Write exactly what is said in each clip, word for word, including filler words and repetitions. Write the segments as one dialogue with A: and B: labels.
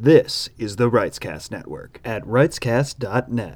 A: This is the Writescast Network at writescast dot net.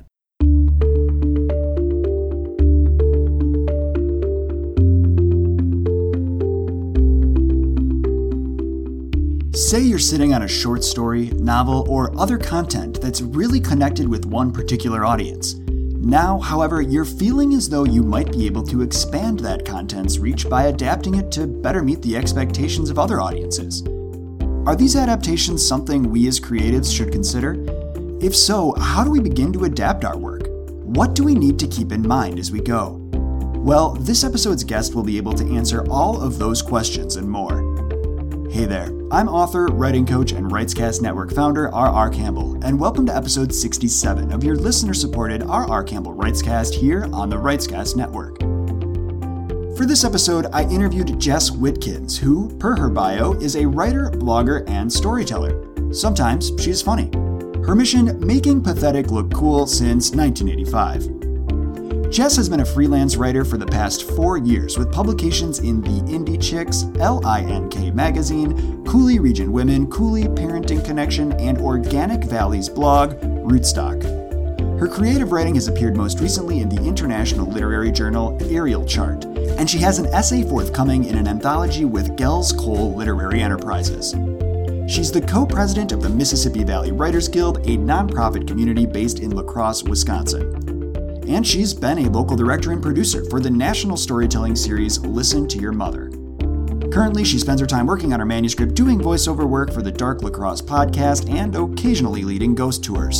B: Say you're sitting on a short story, novel, or other content that's really connected with one particular audience. Now, however, you're feeling as though you might be able to expand that content's reach by adapting it to better meet the expectations of other audiences. Are these adaptations something we as creatives should consider? If so, how do we begin to adapt our work? What do we need to keep in mind as we go? Well, this episode's guest will be able to answer all of those questions and more. Hey there, I'm author, writing coach, and Writescast Network founder R R Campbell, and welcome to episode sixty-seven of your listener-supported R R Campbell Writescast here on the Writescast Network. For this episode, I interviewed Jess Whitkins, who, per her bio, is a writer, blogger, and storyteller. Sometimes she's funny. Her mission, making pathetic look cool since nineteen eighty-five. Jess has been a freelance writer for the past four years with publications in The Indie Chicks, L I N K Magazine, Cooley Region Women, Cooley Parenting Connection, and Organic Valley's blog, Rootstock. Her creative writing has appeared most recently in the international literary journal Ariel Chart, and she has an essay forthcoming in an anthology with Gels Cole Literary Enterprises. She's the co-president of the Mississippi Valley Writers Guild, a nonprofit community based in La Crosse, Wisconsin. And she's been a local director and producer for the national storytelling series Listen to Your Mother. Currently, she spends her time working on her manuscript, doing voiceover work for the Dark La Crosse podcast, and occasionally leading ghost tours.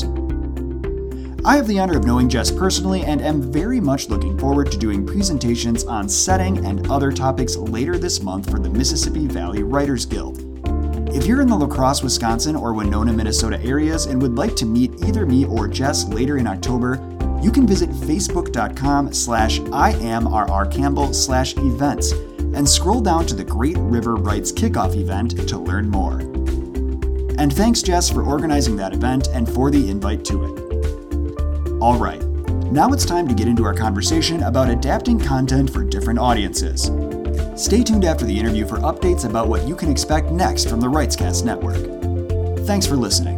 B: I have the honor of knowing Jess personally and am very much looking forward to doing presentations on setting and other topics later this month for the Mississippi Valley Writers Guild. If you're in the La Crosse, Wisconsin or Winona, Minnesota areas and would like to meet either me or Jess later in October, you can visit facebook.com slash IamRRCampbell slash events and scroll down to the Great River Writes Kickoff event to learn more. And thanks, Jess, for organizing that event and for the invite to it. All right, now it's time to get into our conversation about adapting content for different audiences. Stay tuned after the interview for updates about what you can expect next from the Writescast Network. Thanks for listening.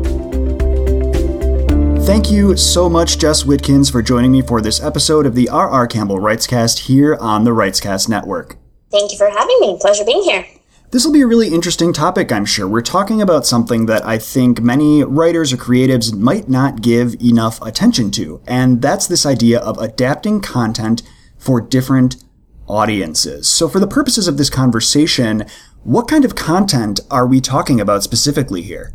B: Thank you so much, Jess Whitkins, for joining me for this episode of the R R Campbell Writescast here on the Writescast Network.
C: Thank you for having me. Pleasure being here.
B: This will be a really interesting topic, I'm sure. We're talking about something that I think many writers or creatives might not give enough attention to, and that's this idea of adapting content for different audiences. So for the purposes of this conversation, what kind of content are we talking about specifically here?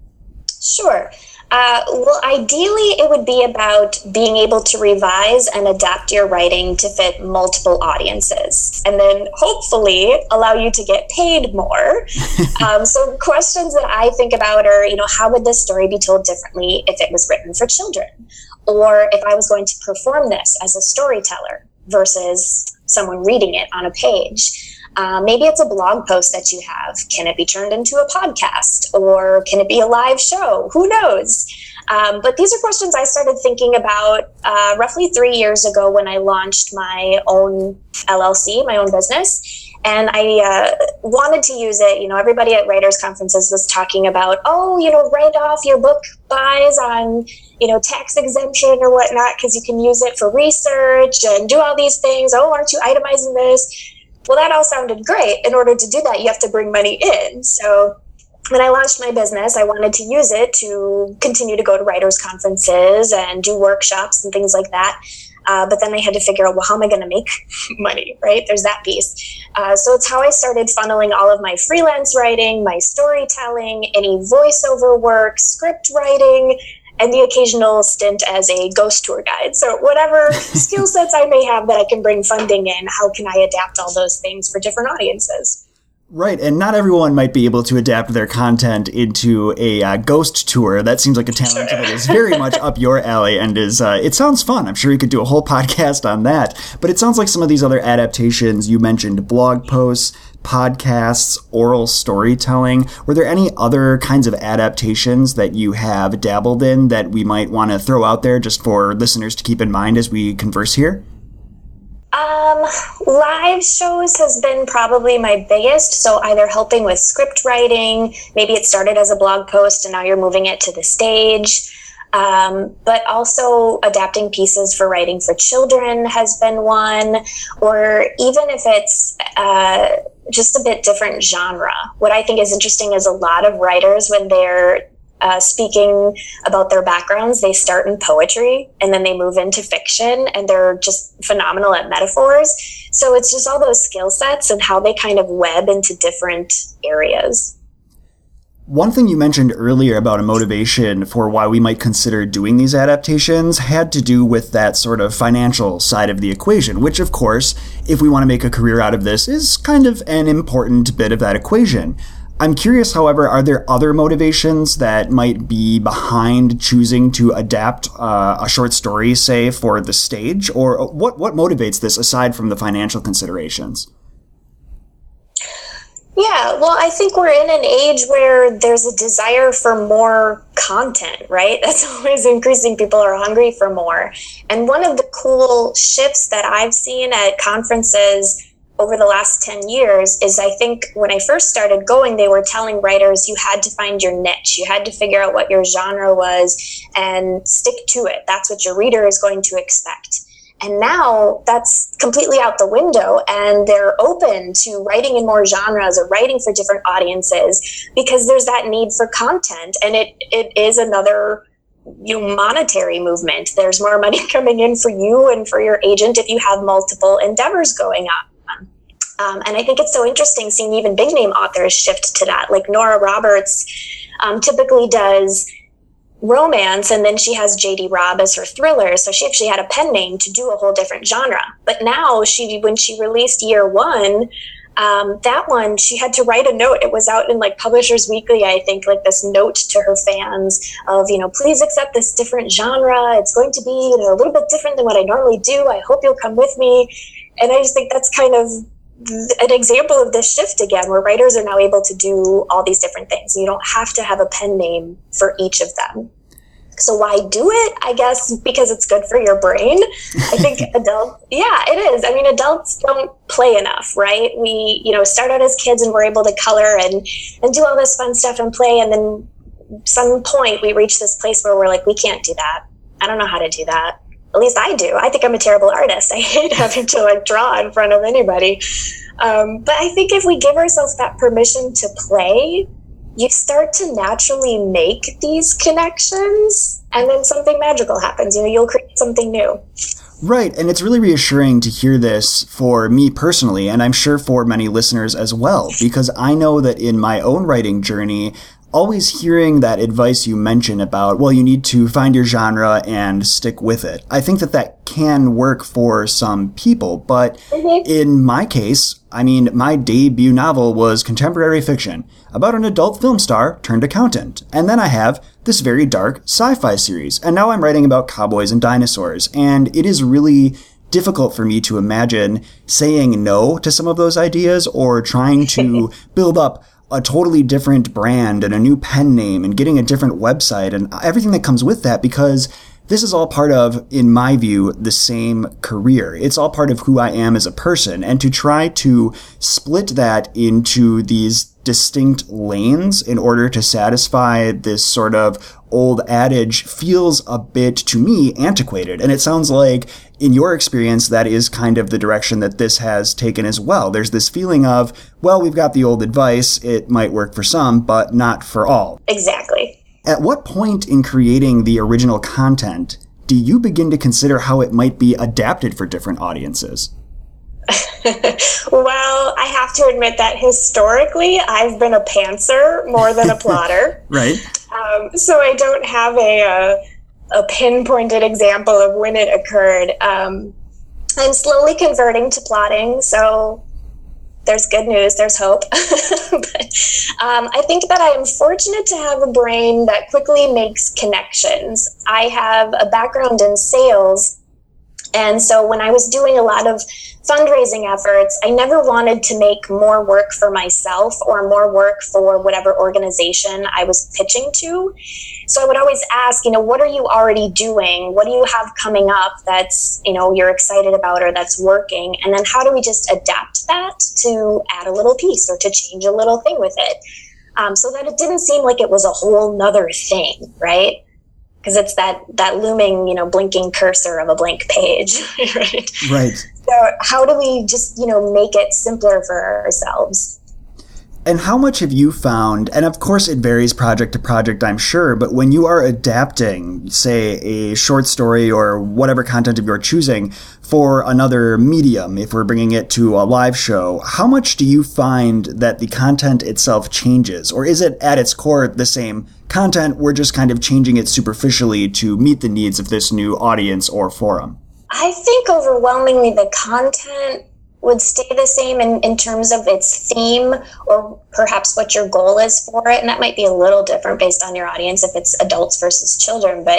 C: Sure. Uh, well, ideally, it would be about being able to revise and adapt your writing to fit multiple audiences, and then hopefully allow you to get paid more. um, so questions that I think about are, you know, how would this story be told differently if it was written for children? Or if I was going to perform this as a storyteller versus someone reading it on a page? Uh, maybe it's a blog post that you have. Can it be turned into a podcast? Or can it be a live show? Who knows? Um, but these are questions I started thinking about uh, roughly three years ago when I launched my own L L C, my own business. And I uh, wanted to use it. You know, everybody at writers' conferences was talking about, oh, you know, write off your book buys on, you know, tax exemption or whatnot, because you can use it for research and do all these things. Oh, aren't you itemizing this? Well, that all sounded great. In order to do that, you have to bring money in. So when I launched my business, I wanted to use it to continue to go to writers' conferences and do workshops and things like that. Uh, but then I had to figure out, well, how am I going to make money, right? There's that piece. Uh, so it's how I started funneling all of my freelance writing, my storytelling, any voiceover work, script writing, and the occasional stint as a ghost tour guide. So whatever skill sets I may have that I can bring funding in, how can I adapt all those things for different audiences?
B: Right, and not everyone might be able to adapt their content into a uh, ghost tour. That seems like a talent sure. that is very much up your alley, and is uh, it sounds fun. I'm sure you could do a whole podcast on that. But it sounds like some of these other adaptations, you mentioned blog posts, podcasts, oral storytelling. Were there any other kinds of adaptations that you have dabbled in that we might want to throw out there just for listeners to keep in mind as we converse here?
C: Um, live shows has been probably my biggest. So either helping with script writing, maybe it started as a blog post and now you're moving it to the stage. Um, but also adapting pieces for writing for children has been one, or even if it's uh, just a bit different genre. What I think is interesting is a lot of writers, when they're uh, speaking about their backgrounds, they start in poetry and then they move into fiction, and they're just phenomenal at metaphors. So it's just all those skill sets and how they kind of web into different areas.
B: One thing you mentioned earlier about a motivation for why we might consider doing these adaptations had to do with that sort of financial side of the equation, which, of course, if we want to make a career out of this, is kind of an important bit of that equation. I'm curious, however, are there other motivations that might be behind choosing to adapt uh, a short story, say, for the stage? Or what, what motivates this aside from the financial considerations?
C: Yeah, well, I think we're in an age where there's a desire for more content, right? That's always increasing. People are hungry for more. And one of the cool shifts that I've seen at conferences over the last ten years is, I think when I first started going, they were telling writers you had to find your niche. You had to figure out what your genre was and stick to it. That's what your reader is going to expect. And now that's completely out the window, and they're open to writing in more genres or writing for different audiences because there's that need for content. And it, it is another, you know, monetary movement. There's more money coming in for you and for your agent if you have multiple endeavors going on. Um, and I think it's so interesting seeing even big name authors shift to that. Like Nora Roberts um, typically does romance, and then she has J D Robb as her thriller. So she actually had a pen name to do a whole different genre. But now she, when she released Year One, um, that one, she had to write a note. It was out in like Publishers Weekly, I think, like this note to her fans of, you know, please accept this different genre. It's going to be, you know, a little bit different than what I normally do. I hope you'll come with me. And I just think that's kind of an example of this shift again, where writers are now able to do all these different things. You don't have to have a pen name for each of them. So why do it? I guess because it's good for your brain. I think adults, yeah, it is. I mean, adults don't play enough, right? We, you know, start out as kids and we're able to color and, and do all this fun stuff and play. And then some point we reach this place where we're like, we can't do that. I don't know how to do that. At least I do. I think I'm a terrible artist. I hate having to like draw in front of anybody. Um, but I think if we give ourselves that permission to play, you start to naturally make these connections, and then something magical happens. You know, you'll create something new.
B: Right, and it's really reassuring to hear this for me personally, and I'm sure for many listeners as well, because I know that in my own writing journey, always hearing that advice you mentioned about, well, you need to find your genre and stick with it. I think that that can work for some people, but mm-hmm. in my case, I mean, my debut novel was contemporary fiction about an adult film star turned accountant. And then I have this very dark sci-fi series. And now I'm writing about cowboys and dinosaurs. And it is really difficult for me to imagine saying no to some of those ideas or trying to build up a totally different brand and a new pen name and getting a different website and everything that comes with that, because this is all part of, in my view, the same career. It's all part of who I am as a person. And to try to split that into these distinct lanes in order to satisfy this sort of old adage feels a bit, to me, antiquated. And it sounds like, in your experience, that is kind of the direction that this has taken as well. There's this feeling of, well, we've got the old advice. It might work for some, but not for all.
C: Exactly.
B: At what point in creating the original content do you begin to consider how it might be adapted for different audiences?
C: Well, I have to admit that historically, I've been a pantser more than a plotter.
B: Right.
C: Um, so I don't have a, a, a pinpointed example of when it occurred. Um, I'm slowly converting to plotting, so there's good news, there's hope. But, um, I think that I am fortunate to have a brain that quickly makes connections. I have a background in sales, and so when I was doing a lot of fundraising efforts, I never wanted to make more work for myself or more work for whatever organization I was pitching to. So I would always ask, you know, what are you already doing? What do you have coming up that's, you know, you're excited about or that's working? And then how do we just adapt that to add a little piece or to change a little thing with it? Um, so that it didn't seem like it was a whole nother thing, right? Because it's that, that looming, you know, blinking cursor of a blank page, right?
B: Right.
C: So how do we just, you know, make it simpler for ourselves?
B: And how much have you found, and of course it varies project to project, I'm sure, but when you are adapting, say, a short story or whatever content of you're choosing for another medium, if we're bringing it to a live show, how much do you find that the content itself changes? Or is it at its core the same content, we're just kind of changing it superficially to meet the needs of this new audience or forum?
C: I think overwhelmingly the content would stay the same in, in terms of its theme or perhaps what your goal is for it. And that might be a little different based on your audience if it's adults versus children. But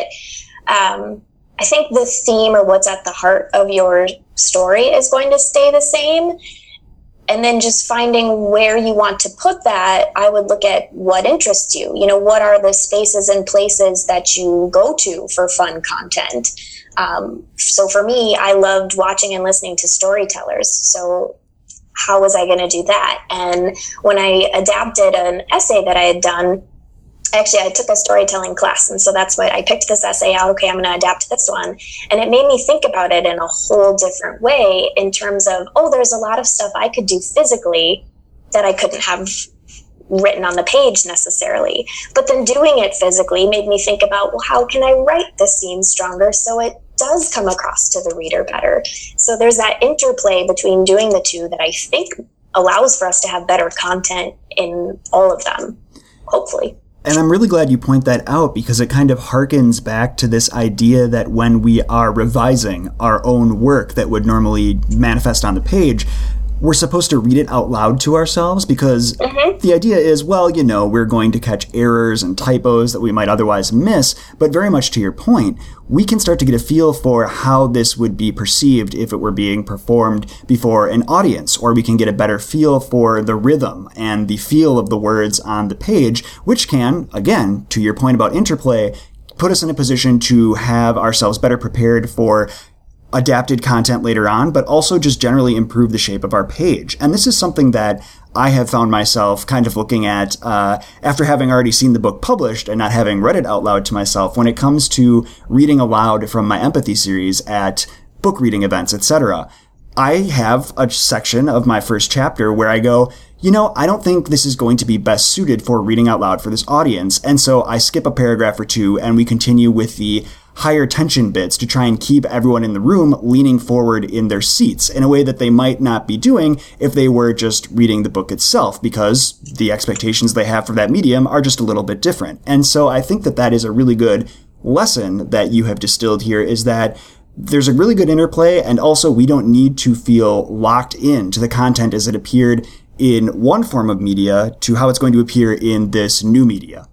C: um, I think the theme or what's at the heart of your story is going to stay the same. And then just finding where you want to put that, I would look at what interests you. You know, what are the spaces and places that you go to for fun content? Um, so for me, I loved watching and listening to storytellers. So how was I going to do that? And when I adapted an essay that I had done, actually I took a storytelling class. And so that's what I picked this essay out. Okay, I'm going to adapt this one. And it made me think about it in a whole different way in terms of, oh, there's a lot of stuff I could do physically that I couldn't have written on the page necessarily. But then doing it physically made me think about, well, how can I write the scene stronger so it does come across to the reader better? So there's that interplay between doing the two that I think allows for us to have better content in all of them, hopefully.
B: And I'm really glad you point that out because it kind of harkens back to this idea that when we are revising our own work that would normally manifest on the page, we're supposed to read it out loud to ourselves because mm-hmm. the idea is, well, you know, we're going to catch errors and typos that we might otherwise miss. But very much to your point, we can start to get a feel for how this would be perceived if it were being performed before an audience, or we can get a better feel for the rhythm and the feel of the words on the page, which can, again, to your point about interplay, put us in a position to have ourselves better prepared for adapted content later on, but also just generally improve the shape of our page. And this is something that I have found myself kind of looking at uh, after having already seen the book published and not having read it out loud to myself when it comes to reading aloud from my empathy series at book reading events, et cetera. I have a section of my first chapter where I go, you know, I don't think this is going to be best suited for reading out loud for this audience. And so I skip a paragraph or two and we continue with the higher tension bits to try and keep everyone in the room leaning forward in their seats in a way that they might not be doing if they were just reading the book itself, because the expectations they have for that medium are just a little bit different. And so I think that that is a really good lesson that you have distilled here, is that there's a really good interplay, and also we don't need to feel locked in to the content as it appeared in one form of media to how it's going to appear in this new media.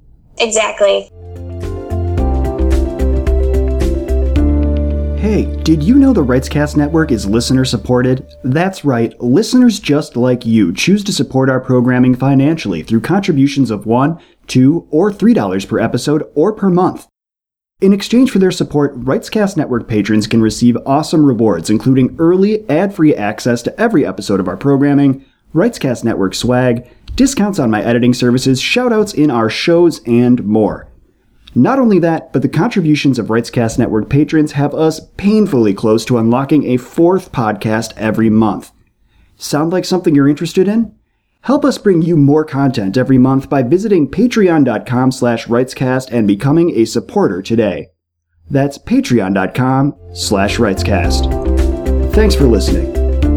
C: Exactly.
A: Hey, did you know the RightsCast Network is listener-supported? That's right, listeners just like you choose to support our programming financially through contributions of one, two, or three dollars per episode or per month. In exchange for their support, RightsCast Network patrons can receive awesome rewards, including early, ad-free access to every episode of our programming, RightsCast Network swag, discounts on my editing services, shoutouts in our shows, and more. Not only that, but the contributions of RightsCast Network patrons have us painfully close to unlocking a fourth podcast every month. Sound like something you're interested in? Help us bring you more content every month by visiting patreon.com slash rightscast and becoming a supporter today. That's patreon.com slash rightscast. Thanks for listening.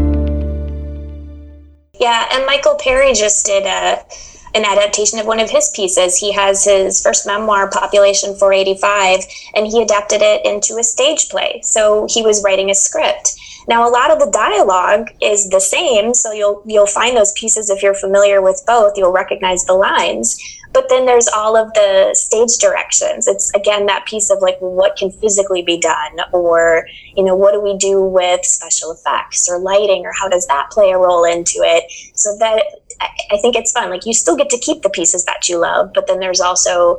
C: Yeah, and Michael Perry just did a... an adaptation of one of his pieces. He has his first memoir, Population four eighty-five, and he adapted it into a stage play. So he was writing a script. Now, a lot of the dialogue is the same, so you'll you'll find those pieces if you're familiar with both. You'll recognize the lines. But then there's all of the stage directions. It's, again, that piece of like, what can physically be done? Or, you know, what do we do with special effects or lighting, or how does that play a role into it? So that, I think it's fun. Like, you still get to keep the pieces that you love, but then there's also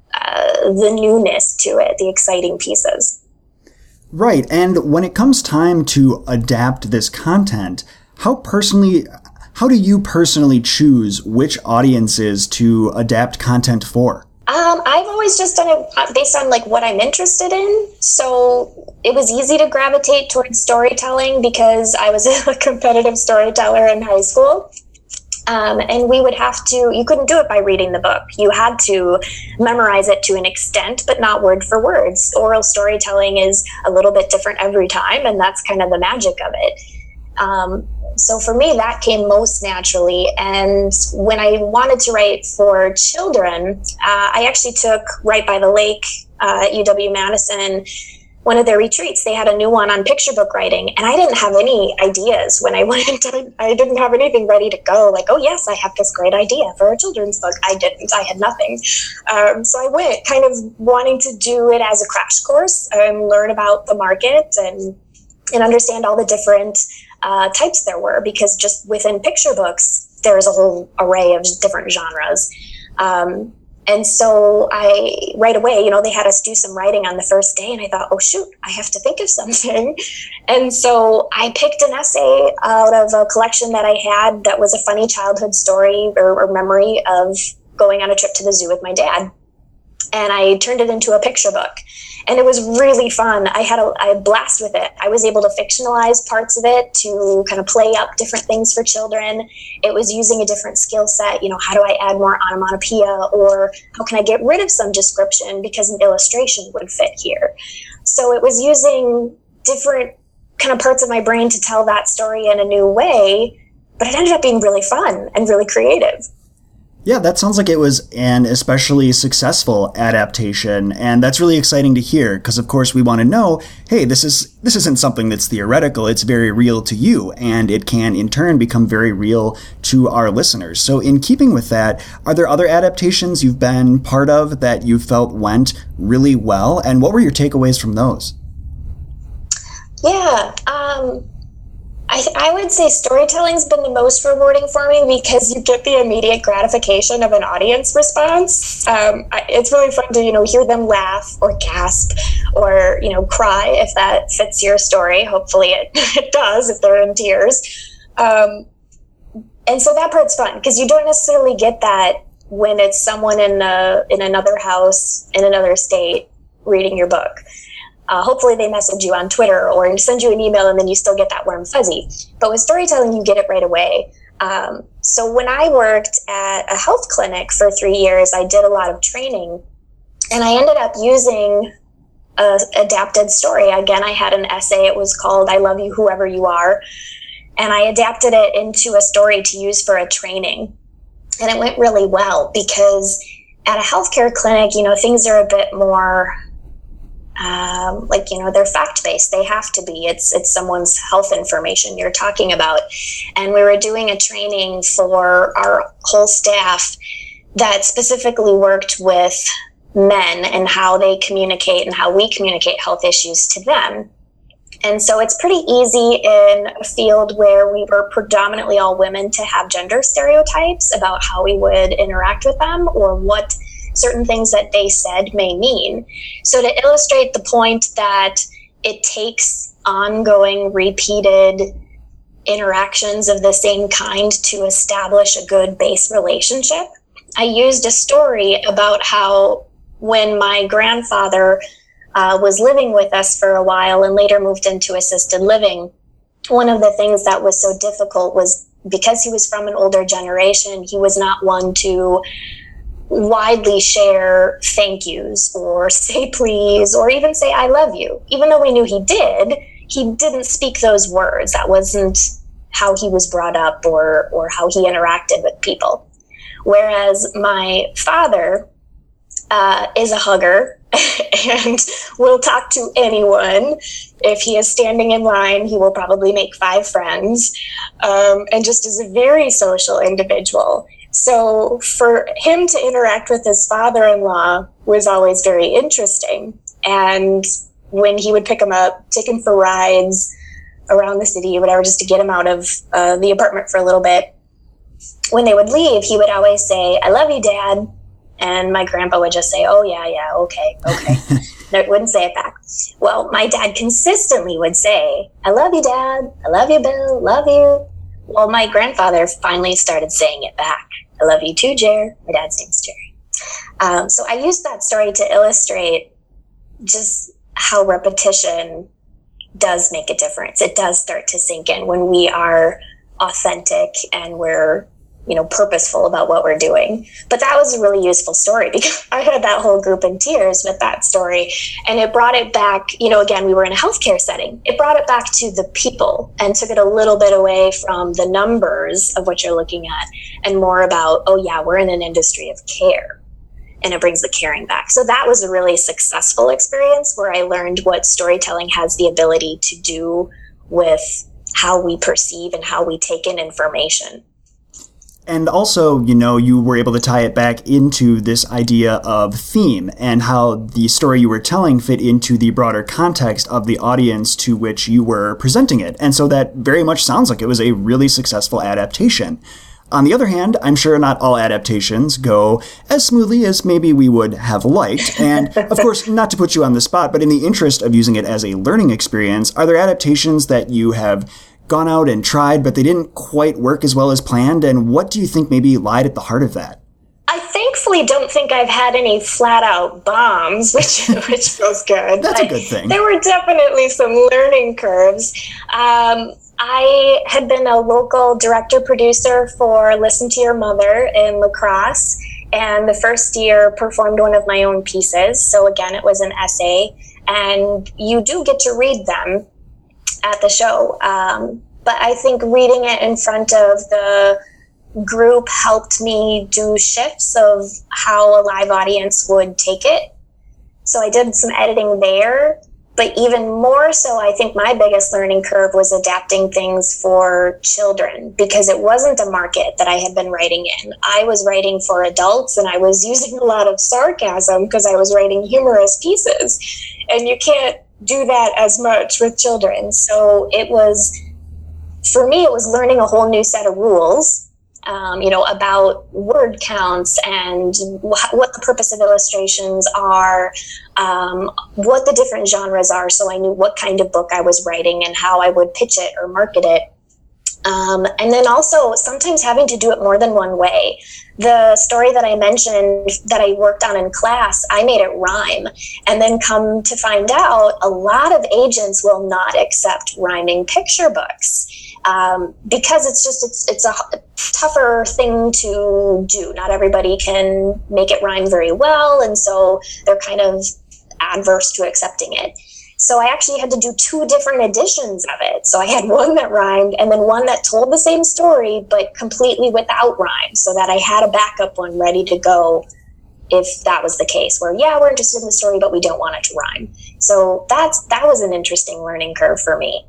C: uh, the newness to it, the exciting pieces.
B: Right. And when it comes time to adapt this content, how personally... How do you personally choose which audiences to adapt content for?
C: Um, I've always just done it based on like what I'm interested in. So it was easy to gravitate towards storytelling because I was a competitive storyteller in high school. Um, and we would have to, you couldn't do it by reading the book. You had to memorize it to an extent, but not word for words. Oral storytelling is a little bit different every time, and that's kind of the magic of it. Um, so for me, that came most naturally. And when I wanted to write for children, uh, I actually took Right by the Lake uh, at U W-Madison, one of their retreats. They had a new one on picture book writing, and I didn't have any ideas when I went. I didn't have anything ready to go. Like, oh yes, I have this great idea for a children's book. I didn't. I had nothing. Um, so I went kind of wanting to do it as a crash course and learn about the market and and understand all the different Uh, types there were, because just within picture books, there's a whole array of different genres. Um, and so I, right away, you know, they had us do some writing on the first day, and I thought, oh shoot, I have to think of something. And so I picked an essay out of a collection that I had that was a funny childhood story or, or memory of going on a trip to the zoo with my dad. And I turned it into a picture book. And it was really fun. I had a, a blast with it. I was able to fictionalize parts of it to kind of play up different things for children. It was using a different skill set. You know, how do I add more onomatopoeia, or how can I get rid of some description because an illustration would fit here? So it was using different kind of parts of my brain to tell that story in a new way, but it ended up being really fun and really creative.
B: Yeah, that sounds like it was an especially successful adaptation, and that's really exciting to hear, because of course we want to know, hey, this is this isn't something that's theoretical, it's very real to you, and it can in turn become very real to our listeners. So in keeping with that, are there other adaptations you've been part of that you felt went really well, and what were your takeaways from those?
C: Yeah, um... I, th- I would say storytelling's been the most rewarding for me because you get the immediate gratification of an audience response. Um, I, it's really fun to, you know, hear them laugh or gasp or, you know, cry if that fits your story. Hopefully it, it does if they're in tears. Um, and so that part's fun because you don't necessarily get that when it's someone in a, in another house, in another state, reading your book. Uh, hopefully they message you on Twitter or send you an email and then you still get that warm fuzzy. But with storytelling, you get it right away. Um, so when I worked at a health clinic for three years, I did a lot of training, and I ended up using a adapted story. Again, I had an essay. It was called I Love You Whoever You Are. And I adapted it into a story to use for a training. And it went really well because at a healthcare clinic, you know, things are a bit more... Um, like, you know, they're fact-based. They have to be. It's it's someone's health information you're talking about. And we were doing a training for our whole staff that specifically worked with men and how they communicate and how we communicate health issues to them. And so it's pretty easy in a field where we were predominantly all women to have gender stereotypes about how we would interact with them or what certain things that they said may mean. So to illustrate the point that it takes ongoing, repeated interactions of the same kind to establish a good base relationship, I used a story about how when my grandfather uh, was living with us for a while and later moved into assisted living, one of the things that was so difficult was because he was from an older generation, he was not one to widely share thank yous or say please or even say I love you. Even though we knew he did, he didn't speak those words. That wasn't how he was brought up or or how he interacted with people. Whereas my father uh, is a hugger and will talk to anyone. If he is standing in line, he will probably make five friends, um, and just is a very social individual. So for him to interact with his father-in-law was always very interesting. And when he would pick him up, take him for rides around the city or whatever, just to get him out of uh, the apartment for a little bit, when they would leave, he would always say, "I love you, Dad." And my grandpa would just say, "Oh, yeah, yeah, okay, okay." No, wouldn't say it back. Well, my dad consistently would say, "I love you, Dad. I love you, Bill. Love you." Well, my grandfather finally started saying it back. "I love you too, Jer." My dad's name's Jerry. Um, so I used that story to illustrate just how repetition does make a difference. It does start to sink in when we are authentic and we're, you know, purposeful about what we're doing. But that was a really useful story because I had that whole group in tears with that story. And it brought it back, you know, again, we were in a healthcare setting. It brought it back to the people and took it a little bit away from the numbers of what you're looking at and more about, oh yeah, we're in an industry of care. And it brings the caring back. So that was a really successful experience where I learned what storytelling has the ability to do with how we perceive and how we take in information.
A: And also, you know, you were able to tie it back into this idea of theme and how the story you were telling fit into the broader context of the audience to which you were presenting it. And so that very much sounds like it was a really successful adaptation. On the other hand, I'm sure not all adaptations go as smoothly as maybe we would have liked. And of course, not to put you on the spot, but in the interest of using it as a learning experience, are there adaptations that you have gone out and tried, but they didn't quite work as well as planned? And what do you think maybe lied at the heart of that?
C: I thankfully don't think I've had any flat out bombs, which which feels good.
A: That's a good thing.
C: There were definitely some learning curves. Um, I had been a local director producer for Listen to Your Mother in La Crosse, and the first year performed one of my own pieces. So again, it was an essay, and you do get to read them at the show. Um, but I think reading it in front of the group helped me do shifts of how a live audience would take it. So I did some editing there. But even more so, I think my biggest learning curve was adapting things for children because it wasn't a market that I had been writing in. I was writing for adults and I was using a lot of sarcasm because I was writing humorous pieces. And you can't do that as much with children. So it was, for me, it was learning a whole new set of rules. Um, you know, about word counts and wh- what the purpose of illustrations are, um, what the different genres are, so I knew what kind of book I was writing and how I would pitch it or market it. Um, and then also sometimes having to do it more than one way. The story that I mentioned that I worked on in class, I made it rhyme. And then come to find out, a lot of agents will not accept rhyming picture books. Um, because it's just, it's, it's a tougher thing to do. Not everybody can make it rhyme very well. And so they're kind of adverse to accepting it. So I actually had to do two different editions of it. So I had one that rhymed and then one that told the same story, but completely without rhyme, so that I had a backup one ready to go if that was the case, where, yeah, we're interested in the story, but we don't want it to rhyme. So that's, that was an interesting learning curve for me.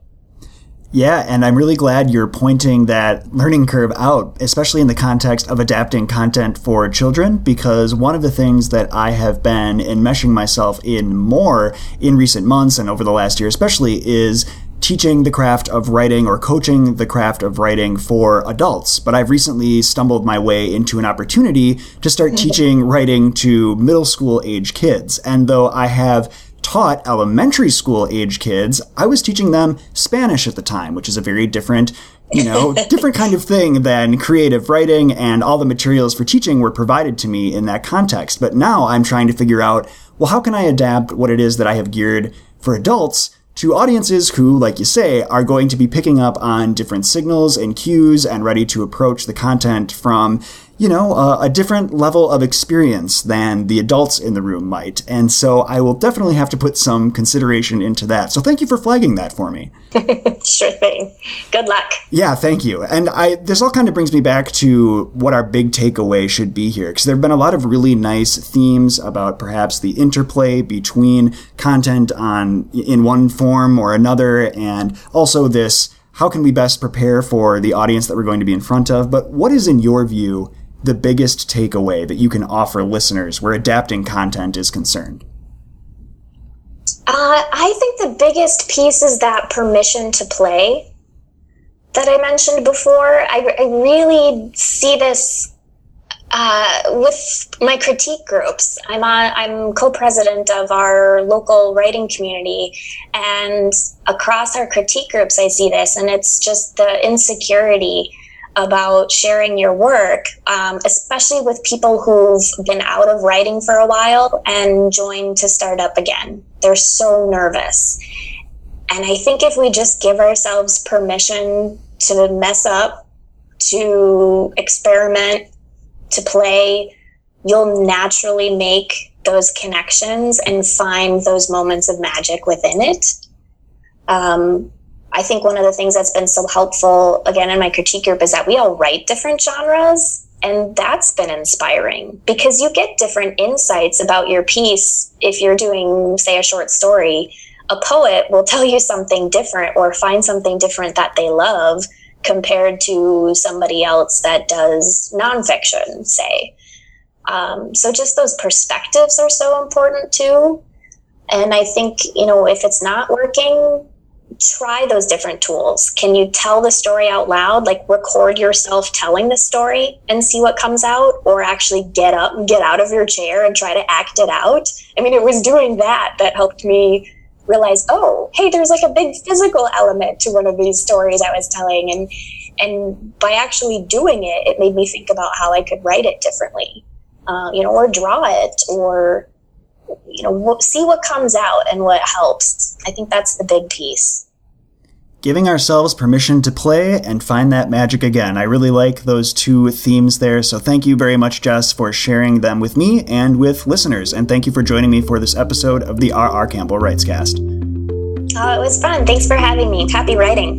A: Yeah, and I'm really glad you're pointing that learning curve out, especially in the context of adapting content for children, because one of the things that I have been enmeshing myself in more in recent months and over the last year especially is teaching the craft of writing or coaching the craft of writing for adults. But I've recently stumbled my way into an opportunity to start teaching writing to middle school age kids. And though I have taught elementary school age kids, I was teaching them Spanish at the time, which is a very different, you know, different kind of thing than creative writing, and all the materials for teaching were provided to me in that context. But now I'm trying to figure out, well, how can I adapt what it is that I have geared for adults to audiences who, like you say, are going to be picking up on different signals and cues and ready to approach the content from,
B: you know, uh, a different level of experience than the adults in the room might. And so I will definitely have to put some consideration into that. So thank you for flagging that for me.
C: Sure thing. Good luck.
B: Yeah, thank you. And I this all kind of brings me back to what our big takeaway should be here, because there have been a lot of really nice themes about perhaps the interplay between content on in one form or another, and also this, how can we best prepare for the audience that we're going to be in front of? But what is, in your view, the biggest takeaway that you can offer listeners where adapting content is concerned?
C: Uh, I think the biggest piece is that permission to play that I mentioned before. I, I really see this uh, with my critique groups. I'm on, I'm co-president of our local writing community, and across our critique groups, I see this, and it's just the insecurity about sharing your work, um, especially with people who've been out of writing for a while and joined to start up again. They're so nervous. And I think if we just give ourselves permission to mess up, to experiment, to play, you'll naturally make those connections and find those moments of magic within it. Um, I think one of the things that's been so helpful, again, in my critique group, is that we all write different genres, and that's been inspiring because you get different insights about your piece. If you're doing, say, a short story, a poet will tell you something different or find something different that they love compared to somebody else that does nonfiction, say. Um, so just those perspectives are so important too. And I think, you know, if it's not working, try those different tools. Can you tell the story out loud, like record yourself telling the story and see what comes out, or actually get up and get out of your chair and try to act it out? I mean, it was doing that that helped me realize, oh, hey, there's like a big physical element to one of these stories I was telling. And, and by actually doing it, it made me think about how I could write it differently, uh, you know, or draw it, or, you know, see what comes out and what helps. I think that's the big piece.
B: Giving ourselves permission to play and find that magic again. I really like those two themes there. So thank you very much, Jess, for sharing them with me and with listeners. And thank you for joining me for this episode of the R R. Campbell Writescast.
C: Oh, it was fun. Thanks for having me. Happy writing.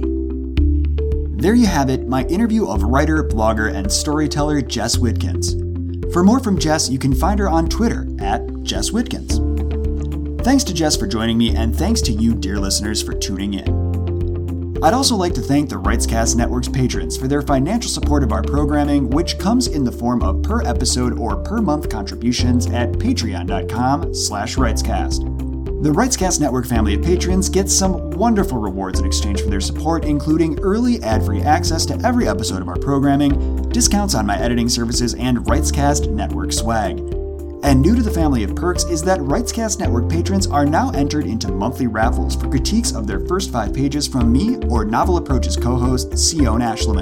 B: There you have it, my interview of writer, blogger, and storyteller Jess Whitkins. For more from Jess, you can find her on Twitter at Jess Whitkins. Thanks to Jess for joining me, and thanks to you, dear listeners, for tuning in. I'd also like to thank the Writescast Network's patrons for their financial support of our programming, which comes in the form of per episode or per month contributions at patreon.com slash Writescast. The Writescast Network family of patrons gets some wonderful rewards in exchange for their support, including early ad-free access to every episode of our programming, discounts on my editing services, and Writescast Network swag. And new to the family of perks is that Writescast Network patrons are now entered into monthly raffles for critiques of their first five pages from me or Novel Approach's co-host, Sion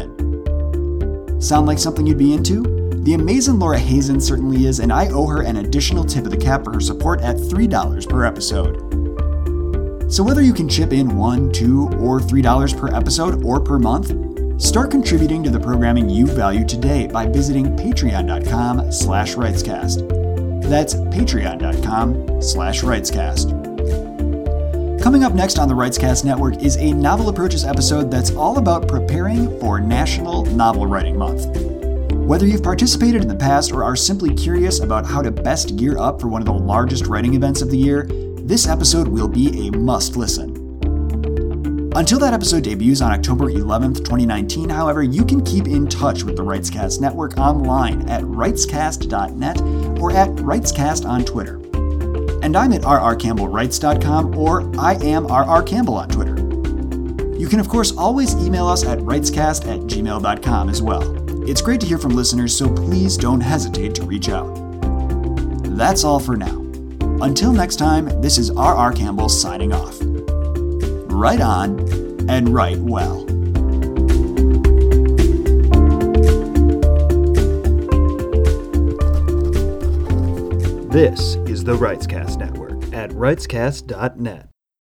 B: Ashleman. Sound like something you'd be into? The amazing Laura Hazen certainly is, and I owe her an additional tip of the cap for her support at three dollars per episode. So whether you can chip in one, two, or three dollars per episode or per month, start contributing to the programming you value today by visiting patreon.com slash Writescast. That's patreon.com slash Writescast. Coming up next on the Writescast Network is a Novel Approaches episode that's all about preparing for National Novel Writing Month. Whether you've participated in the past or are simply curious about how to best gear up for one of the largest writing events of the year, this episode will be a must-listen. Until that episode debuts on October eleventh, twenty nineteen, however, you can keep in touch with the Writescast Network online at writescast dot net or at Writescast on Twitter. And I'm at r r campbell writes dot com or I am R R Campbell on Twitter. You can, of course, always email us at writescast at gmail dot com as well. It's great to hear from listeners, so please don't hesitate to reach out. That's all for now. Until next time, this is R R Campbell signing off. Write on and write well.
A: This is the Writescast Network at writescast dot net.